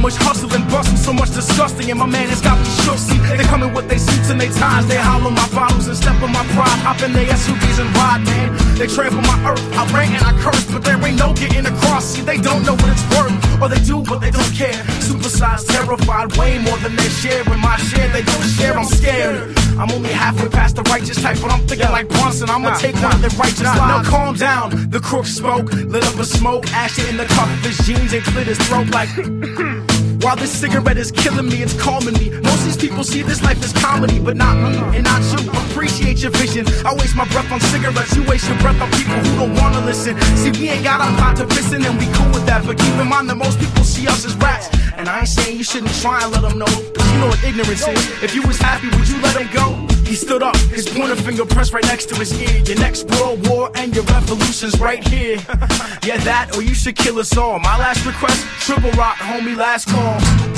much hustle and bustle, so much disgusting, and my man has got me shook. See, they come in with their suits and their ties, they hollow my bottles and step on my pride, hop in their SUVs and ride, man. They trample my earth, I rant and I curse, but there ain't no getting across. See, they don't know what it's worth, or they do, but they don't care. Supersized, terrified, way more than they share. When my share, they don't share, I'm scared. I'm only halfway past the righteous type, but I'm thinking like Bronson, I'ma take one of the righteous lives. Now calm down, the crook spoke, lit up a smoke, ash it in the cup of his jeans and cleared his throat like while this cigarette is killing me, it's calming me. Most of these people see this life as comedy, but not me and not you. Appreciate your vision. I waste my breath on cigarettes, you waste your breath on people who don't wanna listen. See, we ain't got a pot to listen and we cool with that, but keep in mind that most people see us as rats. And I ain't saying you shouldn't try and let them know, cause you know what ignorance is. If you was happy, would you let him go? He stood up, his pointer finger pressed right next to his ear. Your next world war and your revolution's right here. Yeah, that or you should kill us all. My last request, triple rock, homie, last call.